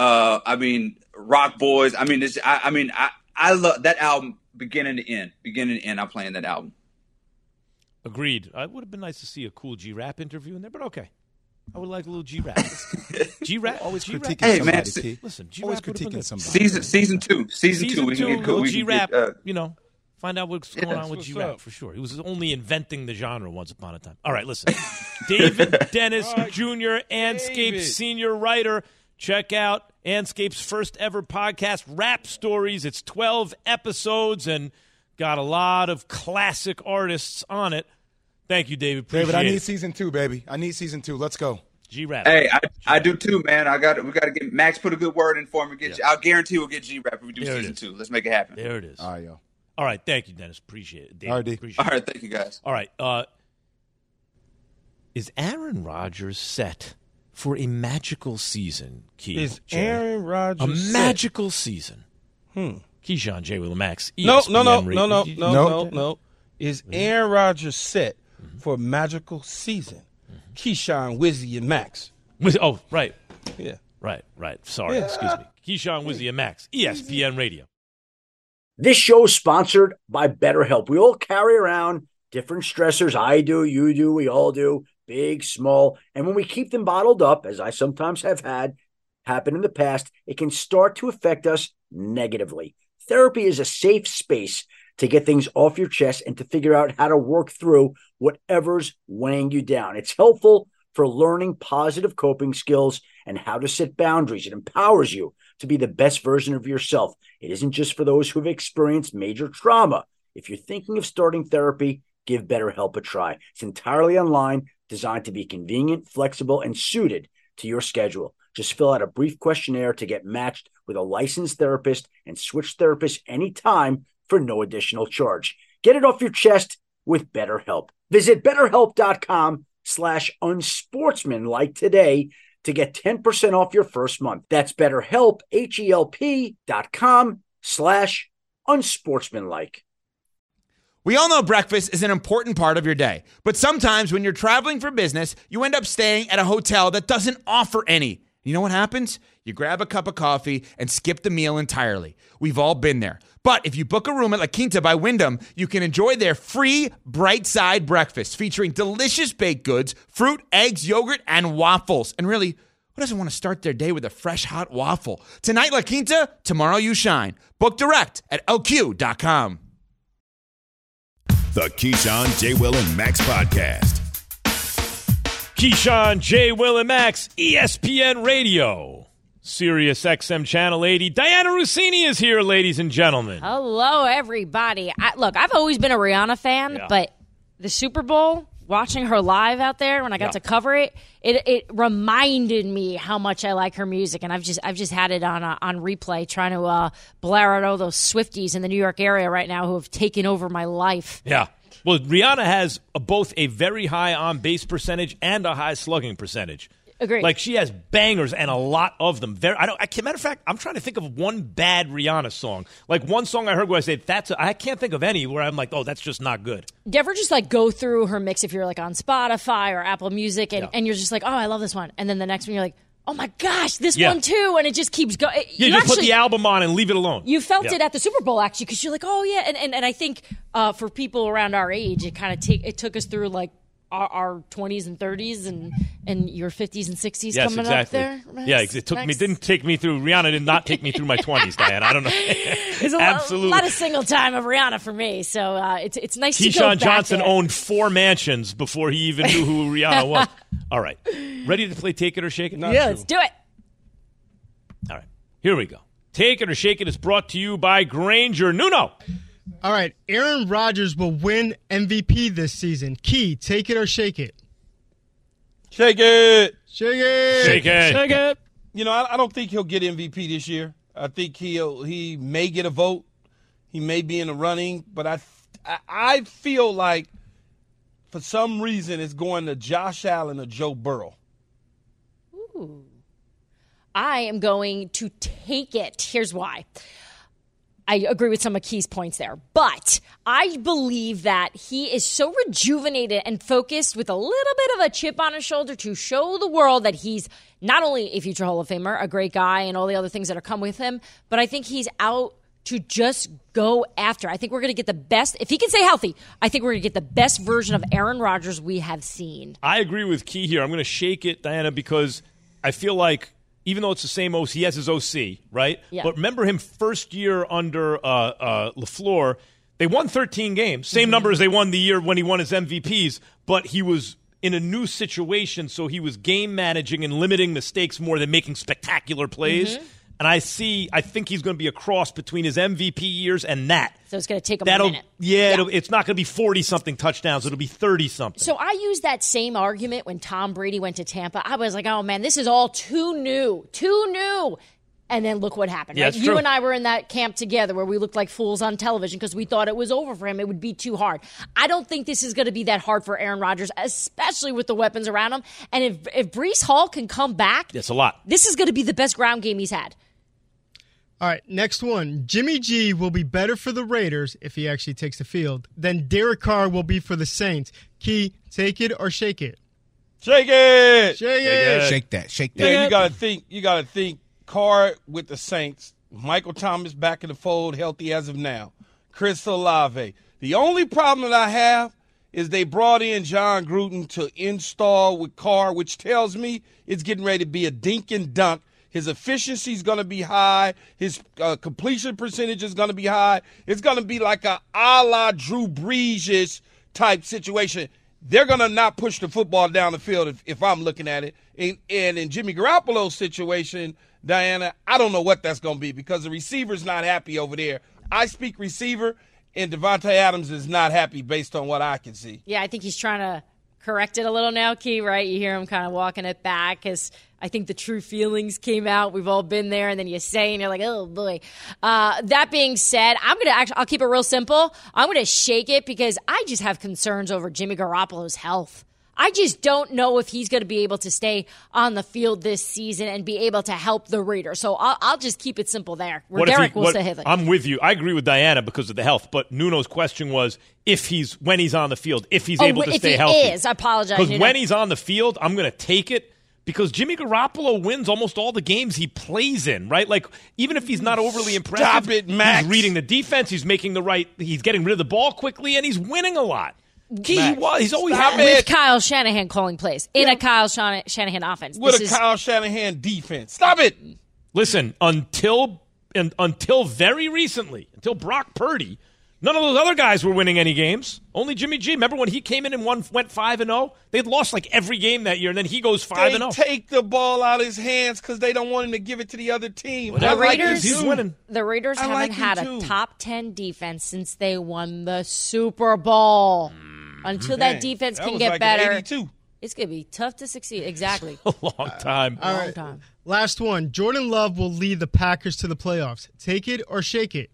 H: Rock Boys. I love that album beginning to end. I'm playing that album.
B: Agreed. It would have been nice to see a cool G-Rap interview in there, but okay. I would like a little G-Rap. G-Rap.
C: Always
B: G-Rap.
C: critiquing somebody,
H: man,
C: T.
B: Listen, G-Rap
C: Always
B: would have been
C: critiquing
B: good.
C: somebody.
H: Season two. We can get cool.
B: G-Rap, find out what's going on with
D: what's
B: G-Rap
D: up.
B: for sure. He was only inventing the genre once upon a time. All right, listen. David Dennis Jr., Anscape's senior writer. Check out Anscape's first ever podcast, Rap Stories. It's 12 episodes and got a lot of classic artists on it. Thank you, David. Appreciate
C: David, I need
B: it.
C: season 2, baby. I need season 2. Let's go.
B: G-Rap.
H: Hey, I do too, man. We got to get Max put a good word in for me. I'll guarantee we'll get G-Rap if we do season 2. Let's make it happen.
B: There it is.
C: All right, yo.
B: All right, thank you, Dennis. Appreciate it. David,
C: All right, D.
B: appreciate
H: All right, thank you, guys.
B: All right. Is Aaron Rodgers set for a magical season, Key?
D: Is Aaron Rodgers
B: a
D: set?
B: magical season? Keyshawn, J. Will Max.
D: No.
B: ESPN
D: No. Is Aaron Rodgers set for a magical season? Keyshawn, Wizzy, and Max.
B: Oh, right.
D: Yeah.
B: Right. Sorry, excuse me. Keyshawn, Wizzy, and Max. ESPN Radio.
I: This show is sponsored by BetterHelp. We all carry around different stressors. I do, you do, we all do, big, small. And when we keep them bottled up, as I sometimes have had, happened in the past, it can start to affect us negatively. Therapy is a safe space to get things off your chest and to figure out how to work through whatever's weighing you down. It's helpful for learning positive coping skills and how to set boundaries. It empowers you to be the best version of yourself. It isn't just for those who've experienced major trauma. If you're thinking of starting therapy, give BetterHelp a try. It's entirely online, designed to be convenient, flexible, and suited to your schedule. Just fill out a brief questionnaire to get matched with a licensed therapist and switch therapists anytime for no additional charge. Get it off your chest with BetterHelp. Visit BetterHelp.com/unsportsmanlike today to get 10% off your first month. That's BetterHelp, HELP.com/unsportsmanlike.
J: We all know breakfast is an important part of your day, but sometimes when you're traveling for business, you end up staying at a hotel that doesn't offer any. You know what happens? You grab a cup of coffee and skip the meal entirely. We've all been there. But if you book a room at La Quinta by Wyndham, you can enjoy their free Bright Side breakfast featuring delicious baked goods, fruit, eggs, yogurt, and waffles. And really, who doesn't want to start their day with a fresh, hot waffle? Tonight, La Quinta, tomorrow you shine. Book direct at LQ.com.
A: The Keyshawn, J. Will, and Max podcast.
B: Keyshawn, J. Will, and Max, ESPN Radio, Sirius XM Channel 80. Diana Rossini is here, ladies and gentlemen.
K: Hello, everybody. Look, I've always been a Rihanna fan, but the Super Bowl, watching her live out there when I got to cover it, it reminded me how much I like her music, and I've just had it on replay, trying to blare out all those Swifties in the New York area right now who have taken over my life.
B: Yeah. Well, Rihanna has both a very high on-base percentage and a high slugging percentage.
K: Agreed.
B: Like, she has bangers and a lot of them. Matter of fact, I'm trying to think of one bad Rihanna song. Like, one song I heard where I said, I can't think of any where I'm like, oh, that's just not good.
K: Do you ever just, go through her mix if you're, on Spotify or Apple Music, and you're just like, oh, I love this one. And then the next one you're like, oh, my gosh, this one too. And it just keeps going.
B: You just put the album on and leave it alone.
K: You felt it at the Super Bowl, actually, because you're like, oh, yeah. And I think for people around our age, it kind of took us through, our 20s and 30s and your 50s and 60s coming up there.
B: Yeah, didn't take me through. Rihanna did not take me through my 20s, Diane. I don't know.
K: It's a lot of single time of Rihanna for me, so it's nice to go
B: Keyshawn
K: back
B: Johnson
K: there.
B: owned 4 mansions before he even knew who Rihanna was. All right. Ready to play Take It or Shake It?
K: Let's do it.
B: All right. Here we go. Take It or Shake It is brought to you by Granger. Nuno.
L: All right, Aaron Rodgers will win MVP this season. Key, take it or shake it.
D: Shake it.
L: Shake it.
B: Shake it.
L: Shake it.
D: You know, I don't think he'll get MVP this year. I think he may get a vote. He may be in the running, but I feel like for some reason it's going to Josh Allen or Joe Burrow.
K: Ooh. I am going to take it. Here's why. I agree with some of Key's points there, but I believe that he is so rejuvenated and focused with a little bit of a chip on his shoulder to show the world that he's not only a future Hall of Famer, a great guy, and all the other things that are come with him, but I think he's out to just go after. I think we're going to get the best. If he can stay healthy, I think we're going to get the best version of Aaron Rodgers we have seen.
B: I agree with Key here. I'm going to shake it, Diana, because I feel like even though it's the same OC, he has his OC, right?
K: Yeah.
B: But remember him first year under LaFleur, they won 13 games. Same number as they won the year when he won his MVPs, but he was in a new situation, so he was game managing and limiting mistakes more than making spectacular plays.
K: Mm-hmm.
B: And I think he's going to be a cross between his MVP years and that.
K: So it's going to take him a minute.
B: Yeah. It's not going to be 40-something touchdowns. It'll be 30-something.
K: So I used that same argument when Tom Brady went to Tampa. I was like, oh, man, this is all too new. And then look what happened.
B: Yeah,
K: right? You and I were in that camp together where we looked like fools on television because we thought it was over for him. It would be too hard. I don't think this is going to be that hard for Aaron Rodgers, especially with the weapons around him. And if Breece Hall can come back,
B: that's a lot.
K: This is going to be the best ground game he's had.
L: All right, next one. Jimmy G will be better for the Raiders if he actually takes the field than Derek Carr will be for the Saints. Key, take it or shake it?
D: Shake it.
L: Shake it.
C: Shake that. Shake that.
D: Yeah, you got to think Carr with the Saints. Michael Thomas back in the fold, healthy as of now. Chris Olave. The only problem that I have is they brought in John Gruden to install with Carr, which tells me it's getting ready to be a dink and dunk. His efficiency is going to be high. His completion percentage is going to be high. It's going to be like a la Drew Brees type situation. They're going to not push the football down the field if I'm looking at it. And in Jimmy Garoppolo's situation, Diana, I don't know what that's going to be because the receiver's not happy over there. I speak receiver, and Devontae Adams is not happy based on what I can see.
K: Yeah, I think he's trying to correct it a little now, Key, right? You hear him kind of walking it back because I think the true feelings came out. We've all been there, and then you say, and you're like, oh, boy. That being said, I'll keep it real simple. I'm going to shake it because I just have concerns over Jimmy Garoppolo's health. I just don't know if he's going to be able to stay on the field this season and be able to help the Raiders. So I'll just keep it simple there. Derek will say it.
B: I'm with you. I agree with Diana because of the health. But Nuno's question was when he's on the field, if he's able to stay healthy.
K: If he is, I apologize.
B: Because when he's on the field, I'm going to take it because Jimmy Garoppolo wins almost all the games he plays in, right? Like, even if he's not overly impressive,
D: Stop it, Max.
B: He's reading the defense, he's getting rid of the ball quickly, and he's winning a lot. He's always
K: with Kyle Shanahan calling plays in a Kyle Shanahan offense.
D: With Kyle Shanahan defense. Stop it.
B: Listen, until very recently, until Brock Purdy, none of those other guys were winning any games. Only Jimmy G. Remember when he came in and went 5-0? They'd lost like every game that year, and then he goes 5-0.
D: They take the ball out of his hands because they don't want him to give it to the other team.
K: The Raiders, he's winning. The Raiders haven't had a top 10 defense since they won the Super Bowl. Until that defense can get better, it's going to be tough to succeed. Exactly.
B: A long time.
L: All right. Last one. Jordan Love will lead the Packers to the playoffs. Take it or shake it?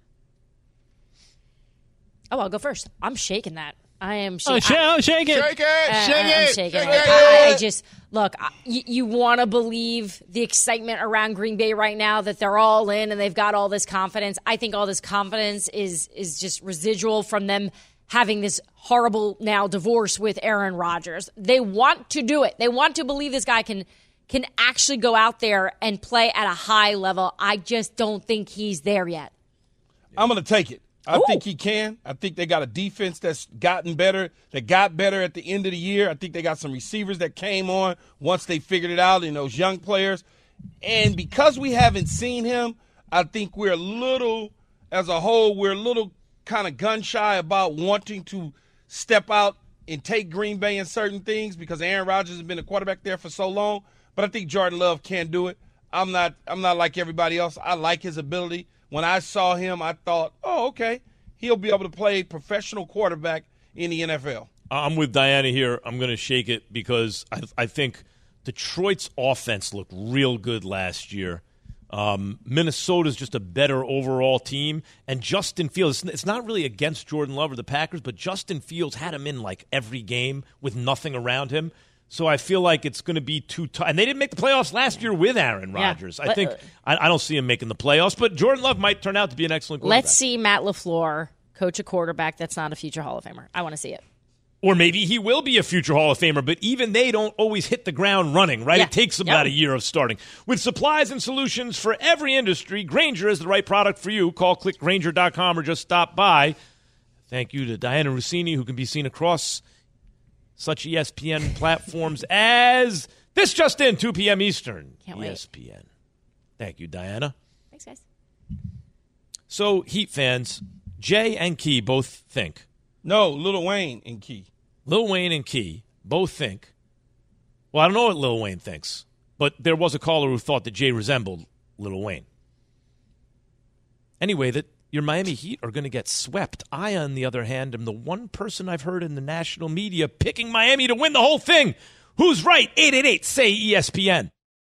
K: Oh, I'll go first. I'm shaking that. I am
B: shaking.
K: Shake it.
L: Shake it.
K: Shake it. I just, look, you want to believe the excitement around Green Bay right now that they're all in and they've got all this confidence. I think all this confidence is just residual from them having this horrible now divorce with Aaron Rodgers. They want to do it. They want to believe this guy can actually go out there and play at a high level. I just don't think he's there yet.
D: I'm going to take it. I think he can. I think they got a defense that's gotten better, that got better at the end of the year. I think they got some receivers that came on once they figured it out in those young players. And because we haven't seen him, I think we're a little kind of gun-shy about wanting to step out and take Green Bay in certain things because Aaron Rodgers has been a quarterback there for so long. But I think Jordan Love can do it. I'm not like everybody else. I like his ability. When I saw him, I thought, oh, okay, he'll be able to play professional quarterback in the NFL.
B: I'm with Diana here. I'm going to shake it because I think Detroit's offense looked real good last year. Minnesota's just a better overall team, and Justin Fields, it's not really against Jordan Love or the Packers, but Justin Fields had him in like every game with nothing around him. So I feel like it's going to be too tough. And they didn't make the playoffs last year with Aaron Rodgers. I think I don't see him making the playoffs, but Jordan Love might turn out to be an excellent quarterback.
K: Let's see Matt LaFleur coach a quarterback that's not a future Hall of Famer. I want to see it.
B: Or maybe he will be a future Hall of Famer, but even they don't always hit the ground running, right? Yeah. It takes about a year of starting. With supplies and solutions for every industry, Grainger is the right product for you. Call clickgrainger.com or just stop by. Thank you to Diana Rossini, who can be seen across such ESPN platforms as This Just In, 2 p.m. Eastern.
K: Can't
B: ESPN.
K: Wait.
B: Thank you, Diana.
K: Thanks, guys.
B: So, Heat fans, Jay and Key both think.
D: No, Lil Wayne and Key.
B: Lil Wayne and Key both think. Well, I don't know what Lil Wayne thinks, but there was a caller who thought that Jay resembled Lil Wayne. Anyway, that your Miami Heat are going to get swept. I, on the other hand, am the one person I've heard in the national media picking Miami to win the whole thing. Who's right? 888-SAY-ESPN.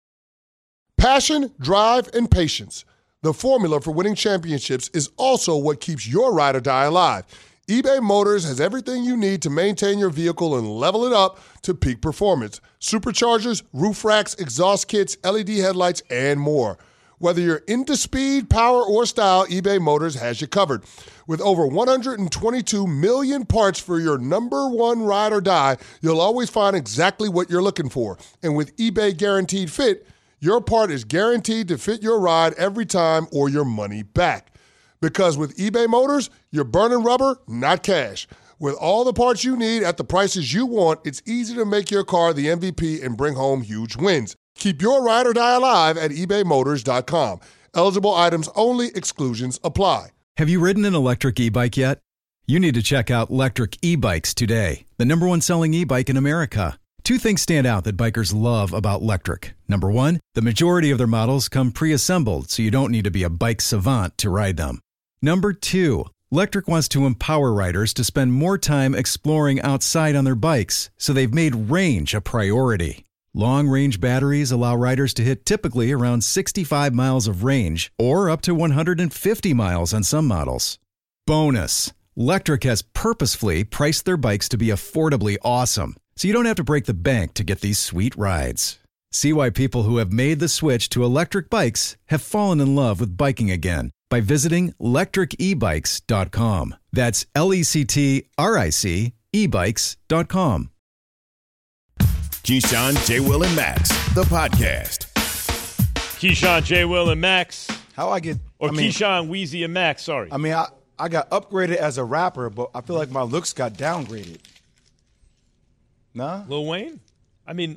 G: Passion, drive, and patience. The formula for winning championships is also what keeps your ride or die alive. eBay Motors has everything you need to maintain your vehicle and level it up to peak performance. Superchargers, roof racks, exhaust kits, LED headlights, and more. Whether you're into speed, power, or style, eBay Motors has you covered. With over 122 million parts for your number one ride or die, you'll always find exactly what you're looking for. And with eBay Guaranteed Fit, your part is guaranteed to fit your ride every time or your money back. Because with eBay Motors, you're burning rubber, not cash. With all the parts you need at the prices you want, it's easy to make your car the MVP and bring home huge wins. Keep your ride or die alive at ebaymotors.com. Eligible items only. Exclusions apply.
F: Have you ridden an electric e-bike yet? You need to check out Lectric E-Bikes today, the #1 selling e-bike in America. Two things stand out that bikers love about Lectric. Number one, the majority of their models come pre-assembled, so you don't need to be a bike savant to ride them. Number two, Lectric wants to empower riders to spend more time exploring outside on their bikes, so they've made range a priority. Long-range batteries allow riders to hit typically around 65 miles of range, or up to 150 miles on some models. Bonus, Lectric has purposefully priced their bikes to be affordably awesome, so you don't have to break the bank to get these sweet rides. See why people who have made the switch to electric bikes have fallen in love with biking again by visiting lectricebikes.com. That's LECTRIC ebikes.com.
A: Keyshawn, J. Will, and Max, the podcast.
B: Keyshawn, J. Will, and Max. Keyshawn, Weezy, and Max, sorry.
C: I mean, I got upgraded as a rapper, but I feel like my looks got downgraded. Nah?
B: Lil Wayne? I mean,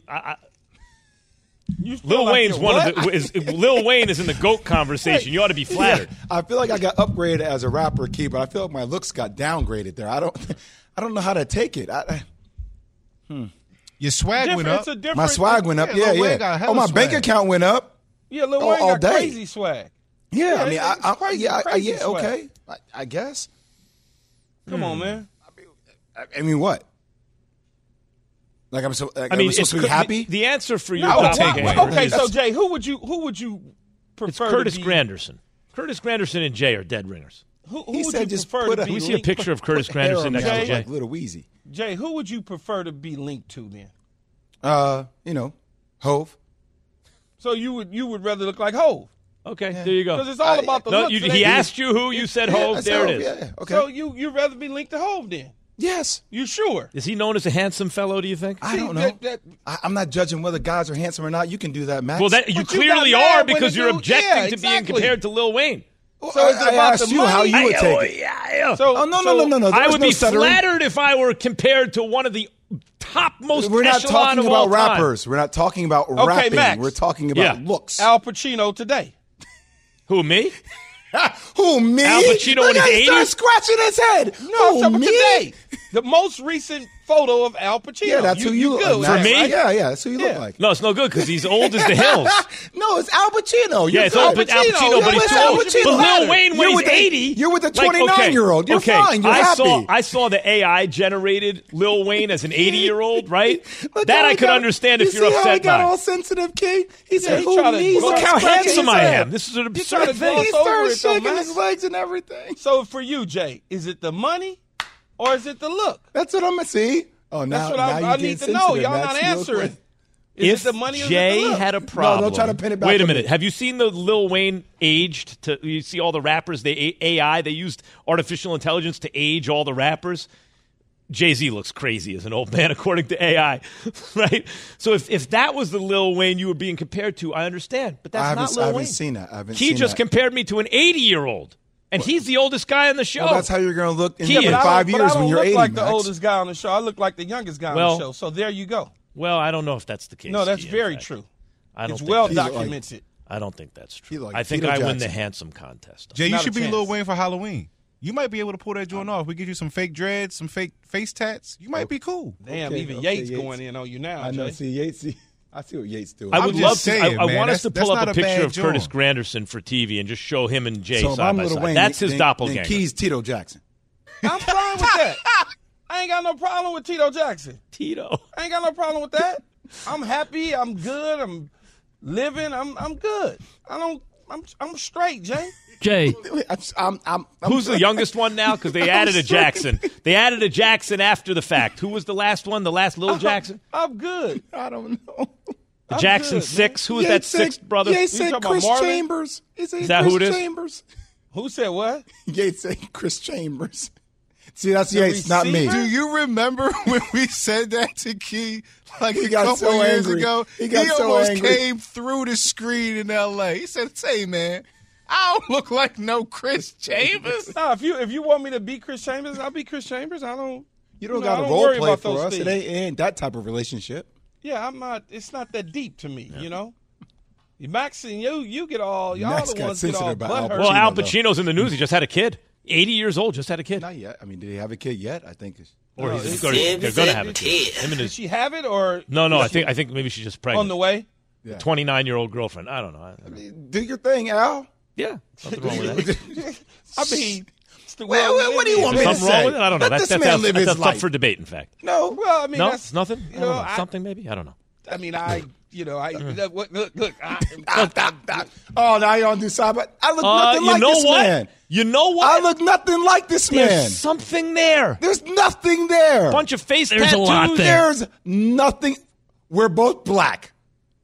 B: Lil Wayne's Lil Wayne is in the GOAT conversation. You ought to be flattered.
C: Yeah, I feel like I got upgraded as a rapper, Key, but I feel like my looks got downgraded there. I don't know how to take it.
M: Your swag went up.
C: My swag went up. Yeah. Oh, my bank account went up.
D: Yeah, Lil Wayne got crazy swag.
C: Yeah, I mean, crazy swag. Okay, I guess.
D: Come on, man.
C: I mean, what? Like I'm supposed to be happy.
B: The answer for you.
D: Okay, so Jay, who would you prefer?
B: It's Curtis Granderson. Curtis Granderson and Jay are dead ringers.
D: Who would you prefer to be?
B: We see a picture of Curtis Granderson next to Jay.
C: Like Little Weezy.
D: Jay, who would you prefer to be linked to then?
C: Hove.
D: So you would rather look like Hove?
B: Okay, there you go.
D: Because it's all about the look.
B: He asked you who, you said Hove. There it is.
C: Yeah, okay.
D: So you'd rather be linked to Hove then?
C: Yes.
D: You sure?
B: Is he known as a handsome fellow, do you think?
C: I don't know. I'm not judging whether guys are handsome or not. You can do that, Max.
B: Well, you clearly are because you're objecting to being compared to Lil Wayne.
C: So is it about the money? How you would take it?
B: Yeah.
C: So, no.
B: I would be flattered if I were compared to one of the top most
C: We're not talking about rappers.
B: Time.
C: We're not talking about rapping.
D: Max.
C: We're talking about looks.
D: Al Pacino today.
B: Who, me?
C: Who, me?
B: Al Pacino in his 80s?
C: Scratching his head.
D: No, I'm talking about today. The most recent photo of Al Pacino.
C: Yeah, that's who you look like.
B: For me?
C: Right? Yeah, that's who you look like.
B: No, it's no good because he's old as the hills.
C: No, it's Al Pacino.
B: Yeah, it's Al Pacino, but he's too old. But Lil Wayne, when he's 80.
C: You're with a 29-year-old. You're fine. You're happy.
B: I saw the AI-generated Lil Wayne as an 80-year-old, right? That I could understand if you're upset by.
C: He got all sensitive, Key. He said,
B: look how handsome I am. This is an absurd thing.
C: He started shaking his legs and everything.
D: So for you, Jay, is it the money? Or is it the look?
C: That's what I'm going to see. Oh,
D: that's what I need to know. Y'all not answering.
B: If Jay had a problem,
C: don't try to pin it back.
B: Wait a minute. Have you seen the Lil Wayne aged? You see all the rappers. They used artificial intelligence to age all the rappers. Jay-Z looks crazy as an old man, according to AI, right? So if that was the Lil Wayne you were being compared to, I understand. But that's not Lil Wayne.
C: I haven't seen that.
B: He just compared me to an 80-year-old. And he's the oldest guy on the show.
C: Well, that's how you're going to look in 5 years when you're 80.
D: I don't look like
C: Max.
D: the oldest guy on the show. I look like the youngest guy on the show. So there you go.
B: Well, I don't know if that's the case.
D: No, that's very true.
B: It's
D: well documented.
B: I don't think that's true. I think I win the handsome contest.
M: Jay, you should be Lil Wayne for Halloween. You might be able to pull that joint off. We get you some fake dreads, some fake face tats. You might be cool.
D: Damn, even Yates going in on you now,
C: I know.
D: Jay.
C: See, Yates. I see what Yates doing.
B: I would love to. I want us to pull up a picture of Curtis Granderson for TV and just show him and Jay side by side. That's his doppelganger.
C: Keys Tito Jackson.
D: I'm fine with that. I ain't got no problem with Tito Jackson.
B: Tito.
D: I ain't got no problem with that. I'm happy. I'm good. I'm living. I'm good. I'm straight, Jay.
B: Jay, who's the youngest one now? Because they added a Jackson. They added a Jackson after the fact. Who was the last one? The last little Jackson?
D: I'm good.
C: I don't know.
B: The Jackson
D: good,
B: 6. Who was that sixth brother?
C: Yates said Chris Chambers.
B: Is that who it is?
C: Chambers.
D: Who said what?
C: Yates said Chris Chambers. See, that's Yates, not me.
M: Do you remember when we said that to Key like
C: he
M: a
C: got
M: couple
C: so
M: years
C: angry.
M: ago?
C: He got so
M: almost
C: angry.
M: came through the screen in L.A. He said, "Say, man, I don't look like no Chris Chambers."
D: No, if you want me to be Chris Chambers, I'll be Chris Chambers.
C: You don't got to role play for us. It ain't that type of relationship.
D: Yeah, I'm not. It's not that deep to me, you know. Max and you get all y'all
C: Max
D: the ones
C: got
D: get all
C: sensitive about
D: butthurt.
B: Well, Al Pacino's in the news. He just had a kid. 80 years old, just had a kid.
C: Not yet. I mean, did he have a kid yet? I think it's.
B: Or they're going to have a kid.
D: Did she have it or
B: no? I think maybe she's just pregnant.
D: On the way.
C: Yeah.
B: 29-year-old girlfriend. I don't know.
C: I mean, do your thing, Al.
B: Yeah, nothing wrong with that.
D: I mean,
C: well, what do you want me to
B: something
C: say?
B: wrong with it? I don't know.
C: Let
B: That's
C: this man live his
B: up
C: life.
B: for debate. In fact,
C: no.
D: Well, I mean,
B: that's nothing.
D: You know,
B: something maybe. I don't know.
D: I mean, look.
C: Oh, now you on do side, but I look nothing like this man.
B: You know what?
C: I look nothing like this man.
B: There's something there.
C: There's nothing there.
B: Bunch of face
N: There's
B: tattoos.
N: a lot there.
C: There's nothing. We're both black.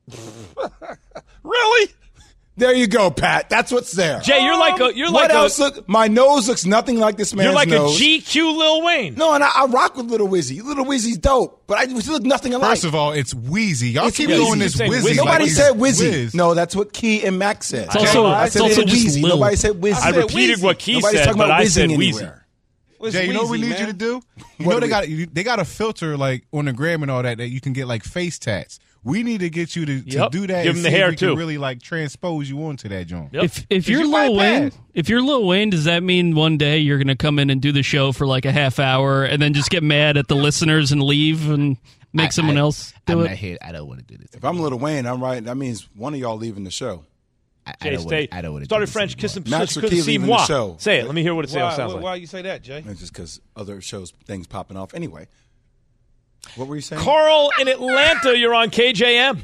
D: Really?
C: There you go, Pat. That's what's there.
B: Jay, you're like
C: what else? My nose looks nothing like this man's
B: You're like
C: nose.
B: a GQ Lil Wayne.
C: No, and I rock with Little Wizzy. Little Wizzy's dope, but I look nothing alike.
M: First of all, it's Wheezy. Y'all
C: It's
M: keep
C: Wheezy.
M: doing this Wizzy.
C: Nobody
M: like
C: said
M: it's
C: Wizzy.
M: Wiz.
C: No, that's what Key and Max said.
N: It's also,
C: I said
N: it's also just
C: Wheezy.
N: Lil.
C: Nobody said Wizzy.
B: I repeated what Key
C: Nobody's
B: said,
C: talking
B: but
C: about
B: I
C: Wizzing
B: said Wheezy.
C: anywhere.
M: Jay, you know what we need
D: man?
M: you to do? You
C: What
M: know
C: do
M: they got a filter like on the gram and all that you can get like face tats. We need to get you to do that.
B: Give
M: and
B: him the
M: see if
B: hair
M: we can
B: too.
M: really like transpose you onto that joint.
B: Yep.
N: If you're
M: you
N: Lil
M: might
N: Wayne,
M: pass.
N: if you're Lil Wayne, does that mean one day you're going to come in and do the show for like a half hour and then just get mad at the listeners and leave and make someone else do it?
O: Here. I don't want to do this.
C: If I'm Little Wayne, I'm right. That means one of y'all leaving the show.
B: Jay, stay.
O: I don't want to
B: Started French kissing.
C: Max or Key leaving the show.
B: Say it. Let me hear what it sounds like.
D: Why you say that, Jay?
C: It's just because other shows, things popping off. Anyway, what were you saying?
B: Carl in Atlanta, you're on KJM.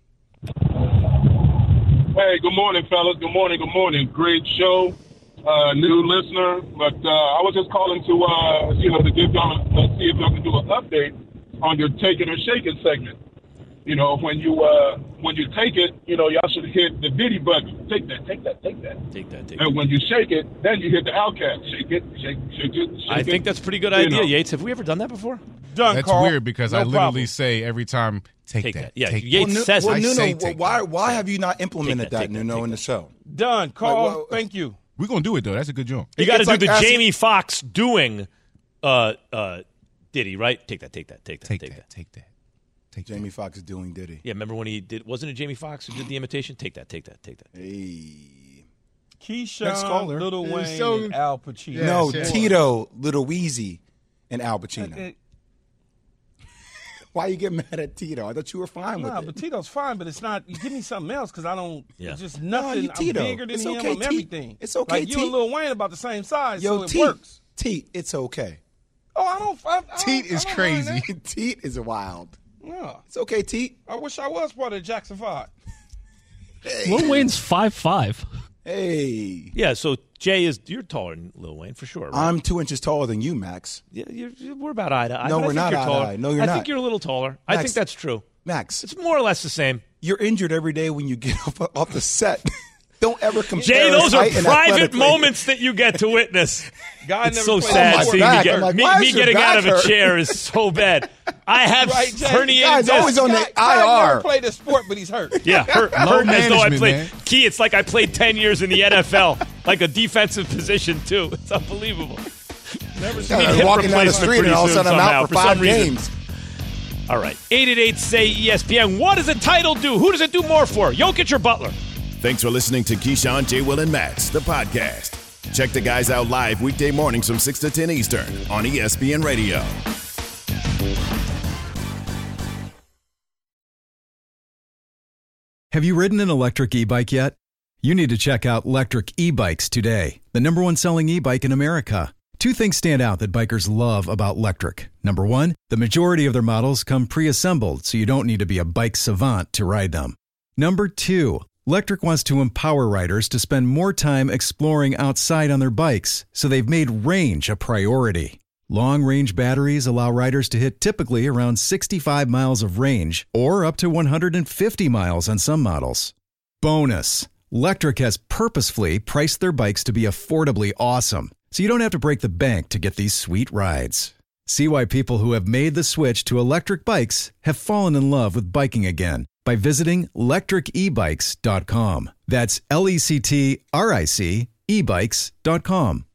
P: Hey, good morning, fellas. Good morning. Great show. New listener, but I was just calling to, to give y'all, see if y'all can do an update on your take it or shake it segment. You know, when you take it, y'all should hit the Diddy button. Take that. And when you shake it, then you hit the Outkast. Shake it.
B: I think that's a pretty good idea, Yates. Have we ever done that before?
D: Done,
M: That's
D: Carl.
M: weird because
D: No
M: I literally
D: problem.
M: say every time, take that.
B: Yeah,
M: take
B: Yates
M: that.
B: says
C: well,
B: it.
C: Nuno, why have you not implemented that, Nuno, in the show?
D: Done, Carl.
C: Like, well,
D: thank you.
M: We're going to do it, though. That's a good joint.
B: You got to
C: It's
B: do
C: like
B: the
C: asking-
B: Jamie Foxx doing Diddy, right? Take that.
M: Take that.
C: Jamie Foxx is doing Diddy.
B: Yeah, remember when he did? Wasn't it Jamie Foxx who did the imitation? Take that.
C: Hey.
D: Keyshawn,
C: Next caller.
D: Lil Wayne,
L: So-
D: and Al Pacino.
L: Yeah.
C: No,
L: yes.
C: Tito, Little Weezy, and Al Pacino. Why you get mad at Tito? I thought you were fine with
D: Nah,
C: it.
D: but Tito's fine, but it's not. You give me something else because I don't.
B: Yeah.
D: It's just
C: No,
D: nothing.
C: you
D: I'm
C: Tito.
D: bigger than
C: It's
D: him.
C: okay,
D: I'm
C: T.
D: everything.
C: It's okay,
D: Like you
C: T.
D: and Lil Wayne about the same size,
C: Yo,
D: so it
C: Teat,
D: works.
C: Teat, it's okay.
D: Oh, I don't.
M: Teat is
D: I don't
M: crazy.
D: mind that.
C: Teat is wild.
D: Yeah.
C: It's okay, Teat.
D: I wish I was part of Jackson 5.
N: Lil Wayne's 5'5".
C: Hey.
B: Yeah, so Jay you're taller than Lil Wayne for sure. Right?
C: I'm 2 inches taller than you, Max.
B: Yeah, we're about eye to eye.
C: No,
B: but I
C: we're
B: think
C: not
B: you're
C: eye to
B: taller.
C: eye. No, you're
B: I
C: not.
B: think you're a little taller. I
C: Max.
B: think that's true.
C: Max,
B: It's more or less the same.
C: you're injured every day when you get off the set. Don't ever compare
B: Jay,
C: us
B: those are
C: height and
B: private
C: athletically.
B: moments that you get to witness.
D: Guy
B: It's
D: never
B: so
D: played
B: sad
C: my
B: seeing
C: back.
B: me
C: I'm like,
B: get
C: why
B: me
C: is your
B: getting out of
C: back
B: a
C: hurt?
B: chair is so bad. I have
D: Right, Jay?
B: herniated
C: Guy's always
B: discs.
C: on the
D: Guy never
C: IR.
D: played a sport, but he's hurt.
B: Yeah, hurt as though I
M: management,
B: played.
M: man.
B: Key, it's like I played 10 years in the NFL, like a defensive position too. It's unbelievable. Never seen
C: Yeah,
B: hip
C: walking down the
B: replacement
C: street
B: pretty
C: and all of a
B: soon
C: sudden I'm
B: somehow,
C: out for
B: some
C: 5
B: reason.
C: games.
B: All right, 888-SAY-ESPN. What does a title do? Who does it do more for? Jokic or Butler?
A: Thanks for listening to Keyshawn, J. Will, and Max, the podcast. Check the guys out live weekday mornings from 6 to 10 Eastern on ESPN Radio.
F: Have you ridden an electric e-bike yet? You need to check out Lectric E-Bikes today, the #1 selling e-bike in America. Two things stand out that bikers love about Lectric. Number one, the majority of their models come pre-assembled, so you don't need to be a bike savant to ride them. Number two, Lectric wants to empower riders to spend more time exploring outside on their bikes, so they've made range a priority. Long-range batteries allow riders to hit typically around 65 miles of range, or up to 150 miles on some models. Bonus, Lectric has purposefully priced their bikes to be affordably awesome, so you don't have to break the bank to get these sweet rides. See why people who have made the switch to electric bikes have fallen in love with biking again by visiting lectricebikes.com. That's LECTRIC ebikes.com.